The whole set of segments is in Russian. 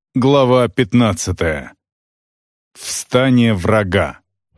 Глава 15. Встание врага.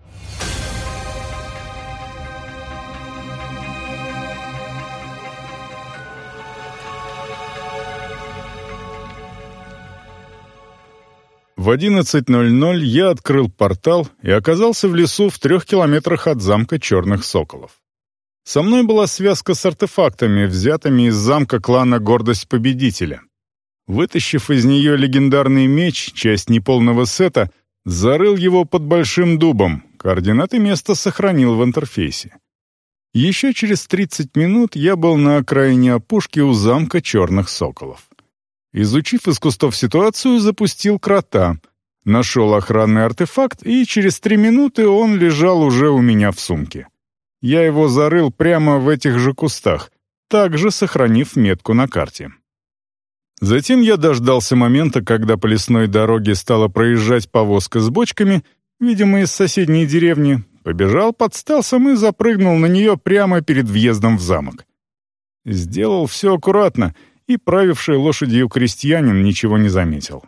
В 11:00 я открыл портал и оказался в лесу в 3 километрах от замка Черных Соколов. Со мной была связка с артефактами, взятыми из замка клана Гордость Победителя. Вытащив из нее легендарный меч, часть неполного сета, зарыл его под большим дубом, координаты места сохранил в интерфейсе. Еще через 30 минут я был на окраине опушки у замка Черных Соколов. Изучив из кустов ситуацию, запустил крота, нашел охранный артефакт, и через 3 минуты он лежал уже у меня в сумке. Я его зарыл прямо в этих же кустах, также сохранив метку на карте. Затем я дождался момента, когда по лесной дороге стала проезжать повозка с бочками, видимо, из соседней деревни, побежал под стелсом и запрыгнул на нее прямо перед въездом в замок. Сделал все аккуратно, и правивший лошадью крестьянин ничего не заметил.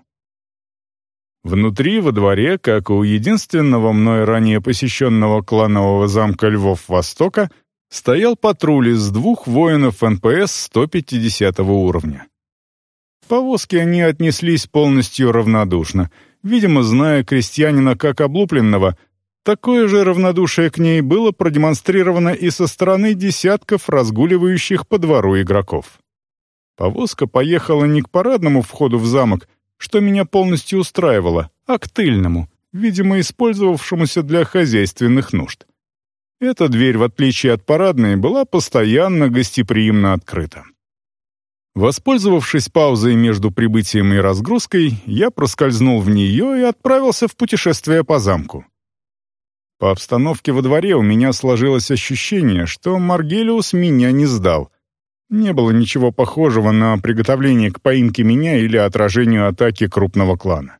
Внутри, во дворе, как у единственного мной ранее посещенного кланового замка Львов-Востока, стоял патруль из 2 воинов НПС 150 уровня. К повозке они отнеслись полностью равнодушно, видимо, зная крестьянина как облупленного. Такое же равнодушие к ней было продемонстрировано и со стороны десятков разгуливающих по двору игроков. Повозка поехала не к парадному входу в замок, что меня полностью устраивало, а к тыльному, видимо, использовавшемуся для хозяйственных нужд. Эта дверь, в отличие от парадной, была постоянно гостеприимно открыта. Воспользовавшись паузой между прибытием и разгрузкой, я проскользнул в нее и отправился в путешествие по замку. По обстановке во дворе у меня сложилось ощущение, что Маргелиус меня не сдал. Не было ничего похожего на приготовление к поимке меня или отражению атаки крупного клана.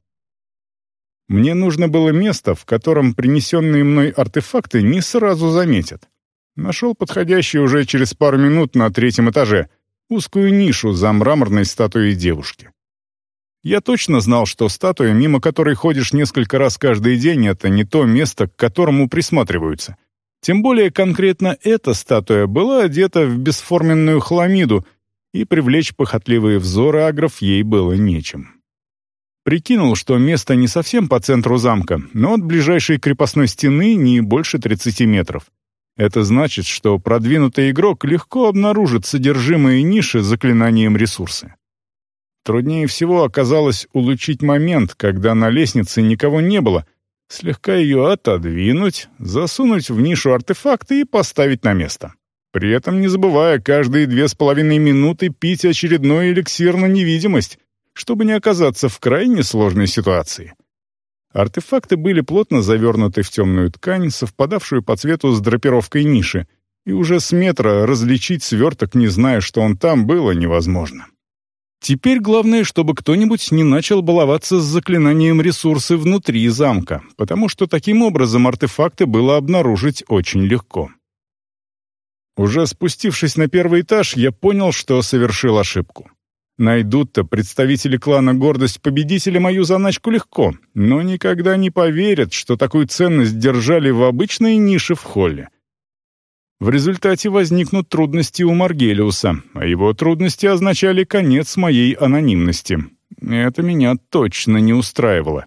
Мне нужно было место, в котором принесенные мной артефакты не сразу заметят. Нашел подходящий уже через пару минут на 3-м этаже — узкую нишу за мраморной статуей девушки. Я точно знал, что статуя, мимо которой ходишь несколько раз каждый день, это не то место, к которому присматриваются. Тем более конкретно эта статуя была одета в бесформенную хламиду, и привлечь похотливые взоры агров ей было нечем. Прикинул, что место не совсем по центру замка, но от ближайшей крепостной стены не больше 30 метров. Это значит, что продвинутый игрок легко обнаружит содержимое ниши заклинанием ресурсы. Труднее всего оказалось улучшить момент, когда на лестнице никого не было, слегка ее отодвинуть, засунуть в нишу артефакты и поставить на место. При этом не забывая каждые 2,5 минуты пить очередной эликсир на невидимость, чтобы не оказаться в крайне сложной ситуации. Артефакты были плотно завернуты в темную ткань, совпадавшую по цвету с драпировкой ниши, и уже с метра различить сверток, не зная, что он там, было невозможно. Теперь главное, чтобы кто-нибудь не начал баловаться с заклинанием ресурсы внутри замка, потому что таким образом артефакты было обнаружить очень легко. Уже спустившись на 1-й этаж, я понял, что совершил ошибку. Найдут-то представители клана Гордость Победителя мою заначку легко, но никогда не поверят, что такую ценность держали в обычной нише в холле. В результате возникнут трудности у Маргелиуса, а его трудности означали конец моей анонимности. Это меня точно не устраивало.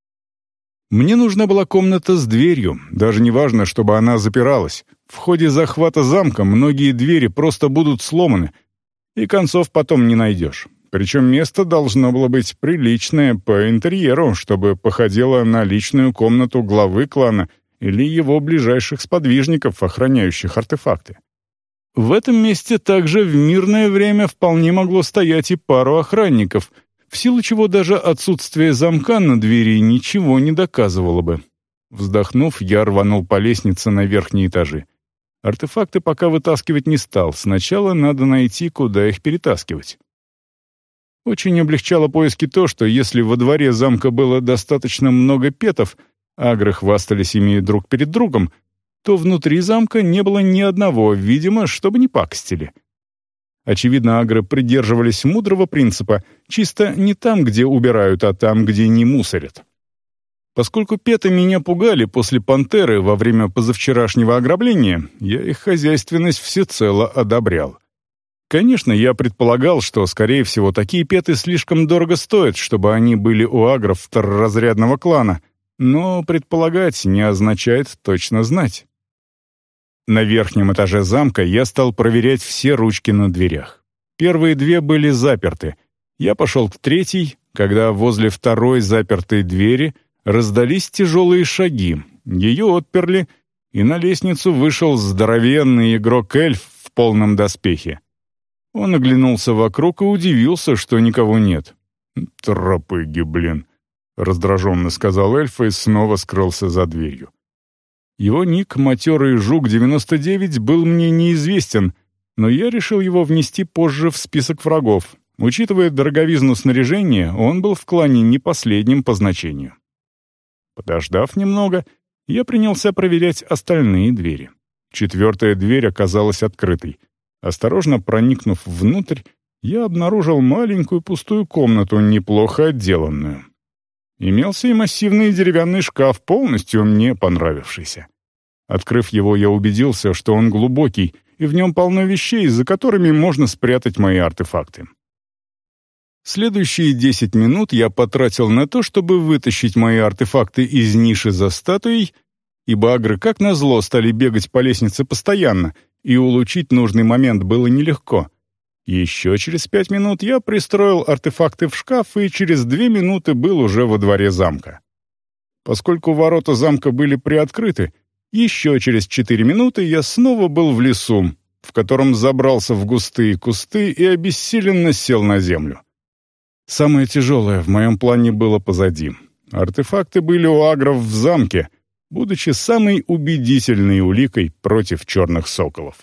Мне нужна была комната с дверью, даже не важно, чтобы она запиралась. В ходе захвата замка многие двери просто будут сломаны, и концов потом не найдешь. Причем место должно было быть приличное по интерьеру, чтобы походило на личную комнату главы клана или его ближайших сподвижников, охраняющих артефакты. В этом месте также в мирное время вполне могло стоять и пару охранников, в силу чего даже отсутствие замка на двери ничего не доказывало бы. Вздохнув, я рванул по лестнице на верхние этажи. Артефакты пока вытаскивать не стал, сначала надо найти, куда их перетаскивать. Очень облегчало поиски то, что если во дворе замка было достаточно много петов, агры хвастались ими друг перед другом, то внутри замка не было ни одного, видимо, чтобы не пакостили. Очевидно, агры придерживались мудрого принципа «чисто не там, где убирают, а там, где не мусорят». Поскольку петы меня пугали после пантеры во время позавчерашнего ограбления, я их хозяйственность всецело одобрял. Конечно, я предполагал, что, скорее всего, такие петы слишком дорого стоят, чтобы они были у агров второразрядного клана, но предполагать не означает точно знать. На верхнем этаже замка я стал проверять все ручки на дверях. Первые две были заперты. Я пошел к третьей, когда возле второй запертой двери раздались тяжелые шаги. Ее отперли, и на лестницу вышел здоровенный игрок-эльф в полном доспехе. Он оглянулся вокруг и удивился, что никого нет. «Тропыги, блин!» — раздраженно сказал эльф и снова скрылся за дверью. Его ник «Матерый Жук-99» был мне неизвестен, но я решил его внести позже в список врагов. Учитывая дороговизну снаряжения, он был в клане не последним по значению. Подождав немного, я принялся проверять остальные двери. Четвертая дверь оказалась открытой. Осторожно проникнув внутрь, я обнаружил маленькую пустую комнату, неплохо отделанную. Имелся и массивный деревянный шкаф, полностью мне понравившийся. Открыв его, я убедился, что он глубокий, и в нем полно вещей, за которыми можно спрятать мои артефакты. Следующие 10 минут я потратил на то, чтобы вытащить мои артефакты из ниши за статуей, ибо агры, как назло, стали бегать по лестнице постоянно, и улучшить нужный момент было нелегко. Еще через 5 минут я пристроил артефакты в шкаф и через 2 минуты был уже во дворе замка. Поскольку ворота замка были приоткрыты, еще через 4 минуты я снова был в лесу, в котором забрался в густые кусты и обессиленно сел на землю. Самое тяжелое в моем плане было позади. Артефакты были у агров в замке, будучи самой убедительной уликой против черных соколов.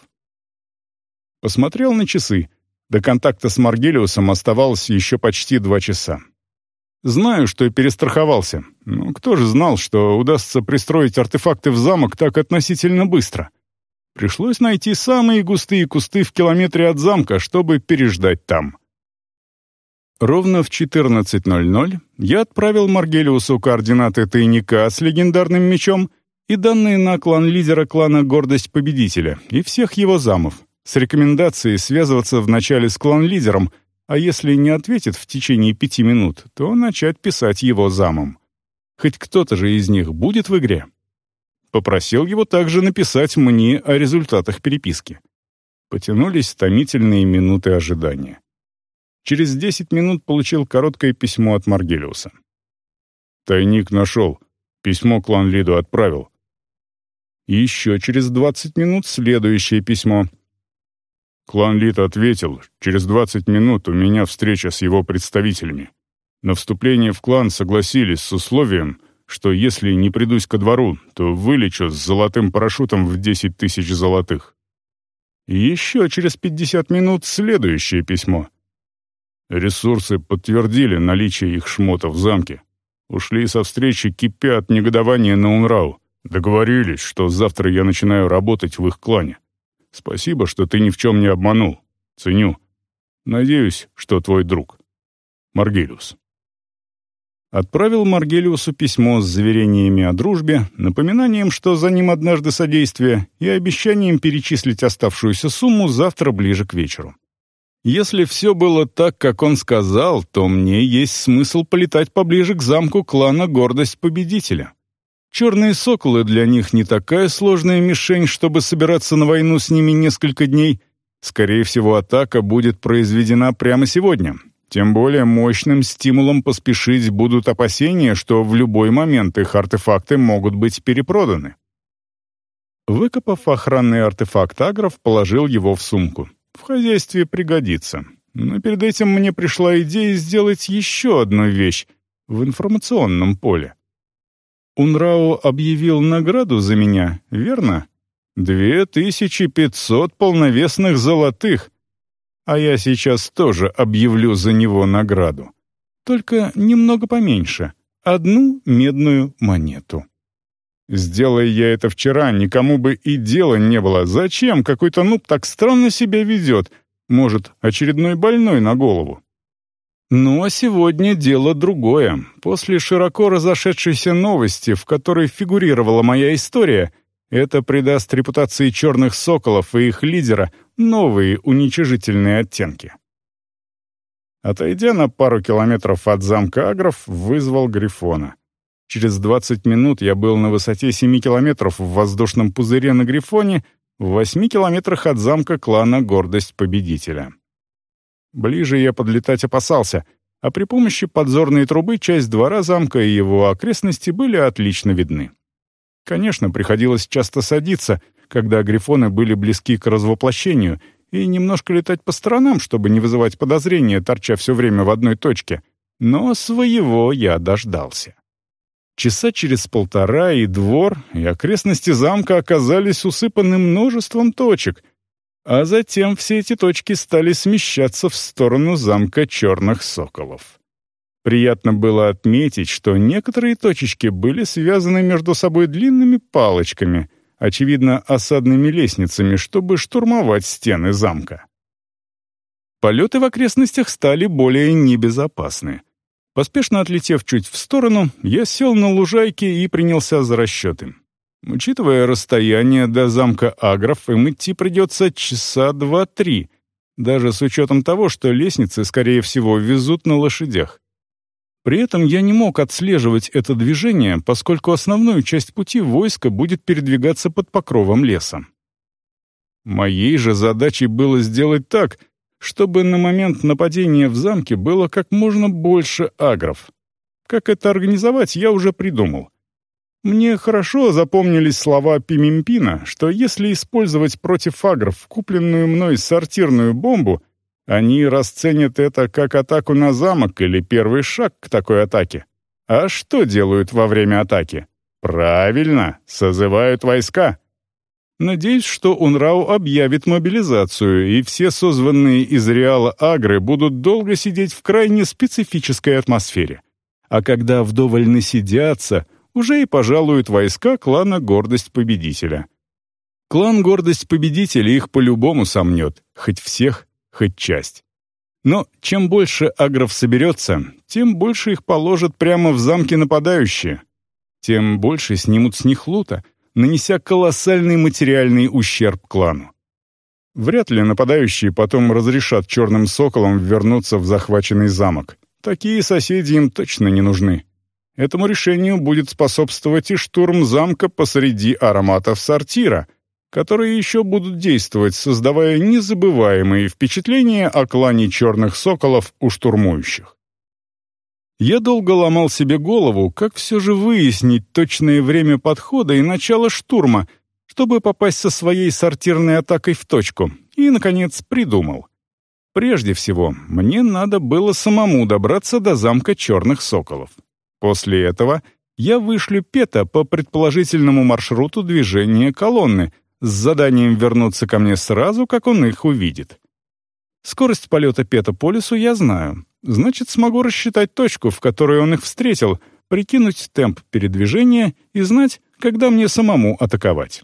Посмотрел на часы. До контакта с Маргелиусом оставалось еще почти 2 часа. Знаю, что перестраховался, но кто же знал, что удастся пристроить артефакты в замок так относительно быстро? Пришлось найти самые густые кусты в километре от замка, чтобы переждать там. Ровно в 14:00 я отправил Маргелиусу координаты тайника с легендарным мечом и данные на клан лидера клана «Гордость Победителя» и всех его замов, с рекомендацией связываться вначале с клан-лидером, а если не ответит в течение 5 минут, то начать писать его замам. Хоть кто-то же из них будет в игре. Попросил его также написать мне о результатах переписки. Потянулись томительные минуты ожидания. Через 10 минут получил короткое письмо от Маргелиуса. «Тайник нашел. Письмо клан-лиду отправил». И еще через 20 минут следующее письмо. Клан-лид ответил: «Через 20 минут у меня встреча с его представителями. На вступление в клан согласились с условием, что если не придусь ко двору, то вылечу с золотым парашютом в 10 000 золотых». И еще через 50 минут следующее письмо. Ресурсы подтвердили наличие их шмота в замке. Ушли со встречи, кипя от негодования на Унрау. Договорились, что завтра я начинаю работать в их клане. Спасибо, что ты ни в чем не обманул. Ценю. Надеюсь, что твой друг. Маргелиус. Отправил Маргелиусу письмо с заверениями о дружбе, напоминанием, что за ним однажды содействие, и обещанием перечислить оставшуюся сумму завтра ближе к вечеру. Если все было так, как он сказал, то мне есть смысл полетать поближе к замку клана «Гордость Победителя». Черные соколы для них не такая сложная мишень, чтобы собираться на войну с ними несколько дней. Скорее всего, атака будет произведена прямо сегодня. Тем более мощным стимулом поспешить будут опасения, что в любой момент их артефакты могут быть перепроданы. Выкопав охранный артефакт агров, положил его в сумку. В хозяйстве пригодится. Но перед этим мне пришла идея сделать еще одну вещь в информационном поле. Унрау объявил награду за меня, верно? 2500 полновесных золотых. А я сейчас тоже объявлю за него награду. Только немного поменьше. 1 медную монету. Сделай я это вчера, никому бы и дела не было. Зачем какой-то нуб так странно себя ведет? Может, очередной больной на голову? Ну а сегодня дело другое. После широко разошедшейся новости, в которой фигурировала моя история, это придаст репутации черных соколов и их лидера новые уничижительные оттенки. Отойдя на пару километров от замка Агров, вызвал Грифона. Через 20 минут я был на высоте 7 километров в воздушном пузыре на Грифоне, в 8 километрах от замка клана «Гордость Победителя». Ближе я подлетать опасался, а при помощи подзорной трубы часть двора замка и его окрестности были отлично видны. Конечно, приходилось часто садиться, когда грифоны были близки к развоплощению, и немножко летать по сторонам, чтобы не вызывать подозрения, торча все время в одной точке. Но своего я дождался. Часа через полтора и двор, и окрестности замка оказались усыпаны множеством точек, а затем все эти точки стали смещаться в сторону замка черных соколов. Приятно было отметить, что некоторые точечки были связаны между собой длинными палочками, очевидно, осадными лестницами, чтобы штурмовать стены замка. Полеты в окрестностях стали более небезопасны. Поспешно отлетев чуть в сторону, я сел на лужайке и принялся за расчеты. Учитывая расстояние до замка Агров, им идти придется часа 2-3, даже с учетом того, что лестницы, скорее всего, везут на лошадях. При этом я не мог отслеживать это движение, поскольку основную часть пути войско будет передвигаться под покровом леса. Моей же задачей было сделать так, чтобы на момент нападения в замке было как можно больше агров. Как это организовать, я уже придумал. Мне хорошо запомнились слова Пимимпина, что если использовать против агров купленную мной сортирную бомбу, они расценят это как атаку на замок или первый шаг к такой атаке. А что делают во время атаки? Правильно, созывают войска. Надеюсь, что Унрау объявит мобилизацию, и все созванные из Реала агры будут долго сидеть в крайне специфической атмосфере. А когда вдоволь насидятся, уже и пожалуют войска клана «Гордость Победителя». Клан «Гордость Победителя» их по-любому сомнет, хоть всех, хоть часть. Но чем больше агров соберется, тем больше их положат прямо в замке нападающие, тем больше снимут с них лута, нанеся колоссальный материальный ущерб клану. Вряд ли нападающие потом разрешат черным соколам вернуться в захваченный замок. Такие соседи им точно не нужны. Этому решению будет способствовать и штурм замка посреди ароматов сортира, которые еще будут действовать, создавая незабываемые впечатления о клане черных соколов у штурмующих. Я долго ломал себе голову, как все же выяснить точное время подхода и начала штурма, чтобы попасть со своей сортирной атакой в точку, и, наконец, придумал. Прежде всего, мне надо было самому добраться до замка черных соколов. После этого я вышлю Пета по предположительному маршруту движения колонны с заданием вернуться ко мне сразу, как он их увидит. Скорость полета Пета по лесу я знаю. Значит, смогу рассчитать точку, в которой он их встретил, прикинуть темп передвижения и знать, когда мне самому атаковать.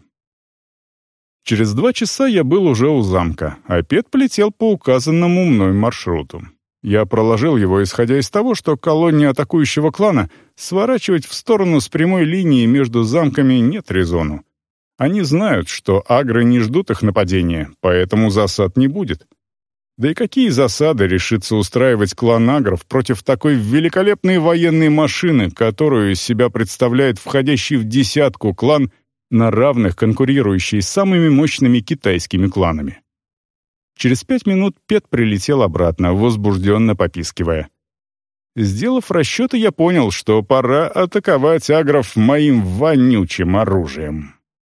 Через 2 часа я был уже у замка, а Пет полетел по указанному мной маршруту. Я проложил его, исходя из того, что колонне атакующего клана сворачивать в сторону с прямой линии между замками нет резону. Они знают, что агры не ждут их нападения, поэтому засад не будет. Да и какие засады решится устраивать клан агров против такой великолепной военной машины, которую из себя представляет входящий в десятку клан, на равных конкурирующий с самыми мощными китайскими кланами? Через 5 минут Пет прилетел обратно, возбужденно попискивая. Сделав расчеты, я понял, что пора атаковать агров моим вонючим оружием.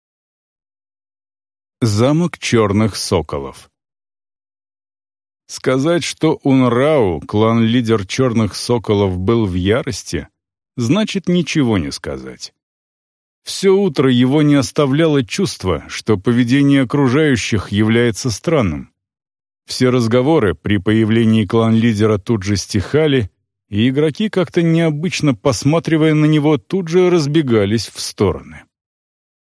Замок черных соколов. Сказать, что Унрау, клан-лидер черных соколов, был в ярости, значит ничего не сказать. Все утро его не оставляло чувство, что поведение окружающих является странным. Все разговоры при появлении клан-лидера тут же стихали, и игроки, как-то необычно посматривая на него, тут же разбегались в стороны.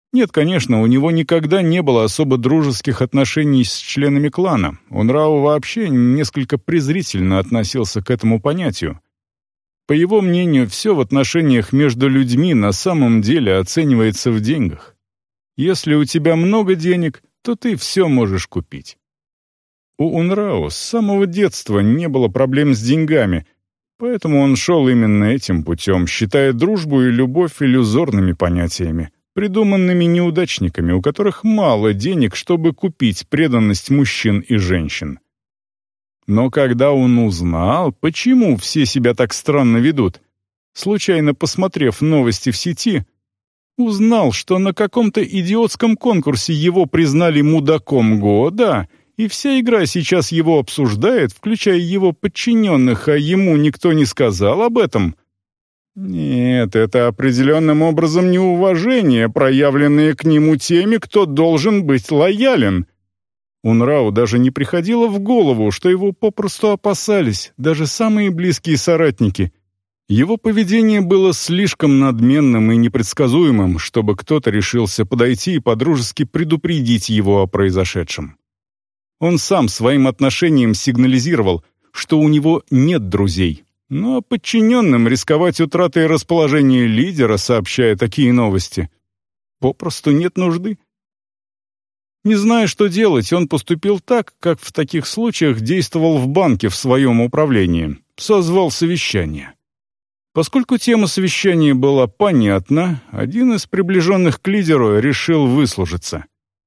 Нет, конечно, у него никогда не было особо дружеских отношений с членами клана. Унрау вообще несколько презрительно относился к этому понятию. По его мнению, все в отношениях между людьми на самом деле оценивается в деньгах. Если у тебя много денег, то ты все можешь купить. У Унрау с самого детства не было проблем с деньгами, поэтому он шел именно этим путем, считая дружбу и любовь иллюзорными понятиями, придуманными неудачниками, у которых мало денег, чтобы купить преданность мужчин и женщин. Но когда он узнал, почему все себя так странно ведут, случайно посмотрев новости в сети, узнал, что на каком-то идиотском конкурсе его признали мудаком года, и вся игра сейчас его обсуждает, включая его подчиненных, а ему никто не сказал об этом. Нет, это определенным образом неуважение, проявленное к нему теми, кто должен быть лоялен. Унрау даже не приходило в голову, что его попросту опасались, даже самые близкие соратники. Его поведение было слишком надменным и непредсказуемым, чтобы кто-то решился подойти и подружески предупредить его о произошедшем. Он сам своим отношением сигнализировал, что у него нет друзей, но подчиненным рисковать утратой расположения лидера, сообщая такие новости, попросту нет нужды. Не зная, что делать, он поступил так, как в таких случаях действовал в банке в своем управлении, созвал совещание. Поскольку тема совещания была понятна, один из приближенных к лидеру решил выслужиться.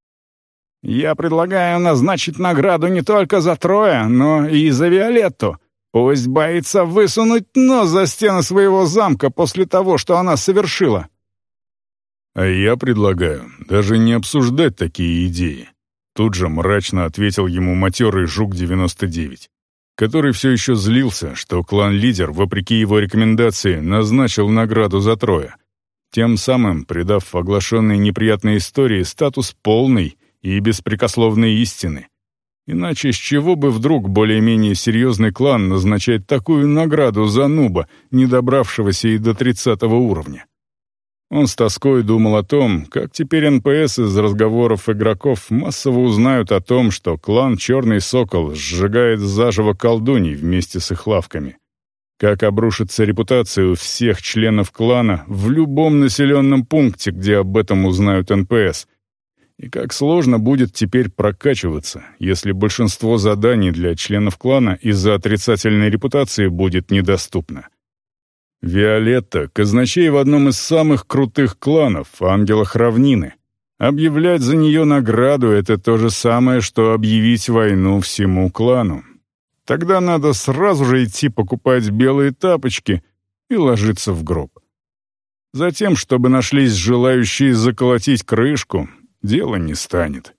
«Я предлагаю назначить награду не только за Троя, но и за Виолетту. Пусть боится высунуть нос за стены своего замка после того, что она совершила». «А я предлагаю даже не обсуждать такие идеи», — тут же мрачно ответил ему матерый Жук-99, который все еще злился, что клан-лидер, вопреки его рекомендации, назначил награду за Троя, тем самым придав оглашенной неприятной истории статус полной и беспрекословной истины. Иначе с чего бы вдруг более-менее серьезный клан назначать такую награду за нуба, не добравшегося и до 30-го уровня? Он с тоской думал о том, как теперь НПС из разговоров игроков массово узнают о том, что клан «Черный Сокол» сжигает заживо колдуней вместе с их лавками. Как обрушится репутация у всех членов клана в любом населенном пункте, где об этом узнают НПС. И как сложно будет теперь прокачиваться, если большинство заданий для членов клана из-за отрицательной репутации будет недоступно. Виолетта — казначей в одном из самых крутых кланов, Ангелах Равнины. Объявлять за нее награду — это то же самое, что объявить войну всему клану. Тогда надо сразу же идти покупать белые тапочки и ложиться в гроб. Затем, чтобы нашлись желающие заколотить крышку, дело не станет.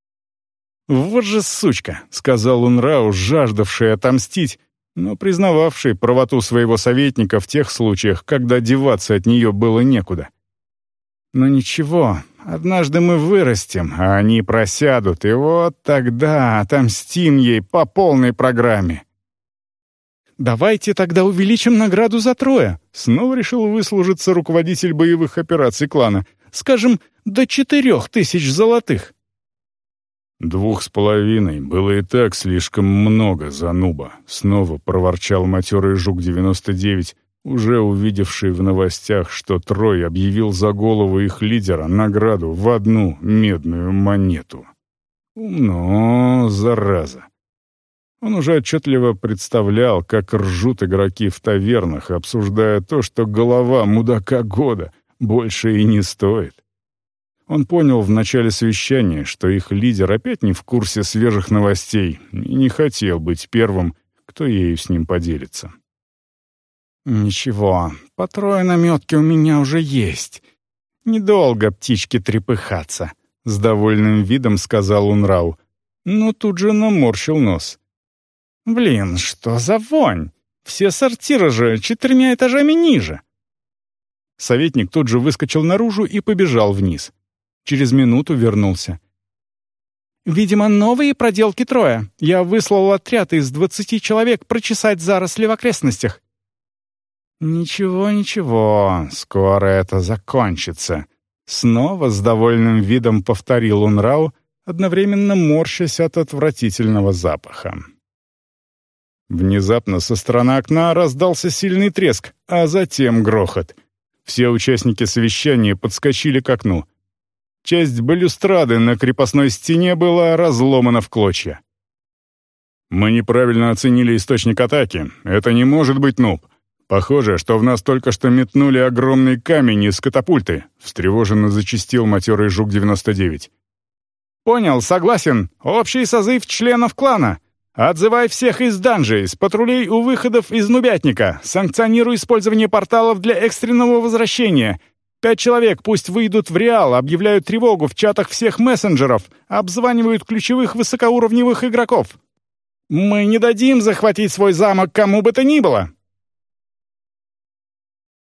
«Вот же сучка», — сказал Унрау, жаждавший отомстить, но признававший правоту своего советника в тех случаях, когда деваться от нее было некуда. «Но ничего, однажды мы вырастем, а они просядут, и вот тогда отомстим ей по полной программе». «Давайте тогда увеличим награду за Троя», — снова решил выслужиться руководитель боевых операций клана. «Скажем, до 4000 золотых». 2,5 было и так слишком много за нуба, снова проворчал матерый Жук-99, уже увидевший в новостях, что Трой объявил за голову их лидера награду в 1 медную монету. Умно, зараза. Он уже отчетливо представлял, как ржут игроки в тавернах, обсуждая то, что голова мудака года больше и не стоит. Он понял в начале совещания, что их лидер опять не в курсе свежих новостей и не хотел быть первым, кто ею с ним поделится. «Ничего, по 3 наметки у меня уже есть. Недолго птичке трепыхаться», — с довольным видом сказал Унрау, но тут же наморщил нос. «Блин, что за вонь? Все сортиры же 4 этажами ниже». Советник тут же выскочил наружу и побежал вниз. Через минуту вернулся. «Видимо, новые проделки Троя. Я выслал отряд из 20 человек прочесать заросли в окрестностях». «Ничего, ничего, скоро это закончится», Снова с довольным видом повторил Унрау, одновременно морщась от отвратительного запаха. Внезапно со стороны окна раздался сильный треск, а затем грохот. Все участники совещания подскочили к окну. Часть балюстрады на крепостной стене была разломана в клочья. «Мы неправильно оценили источник атаки. Это не может быть нуб. Похоже, что в нас только что метнули огромный камень из катапульты», — встревоженно зачастил матерый Жук-99. «Понял, согласен. Общий созыв членов клана. Отзывай всех из данжей, с патрулей у выходов из нубятника. Санкционируй использование порталов для экстренного возвращения. 5 человек пусть выйдут в Реал, объявляют тревогу в чатах всех мессенджеров, обзванивают ключевых высокоуровневых игроков. Мы не дадим захватить свой замок кому бы то ни было.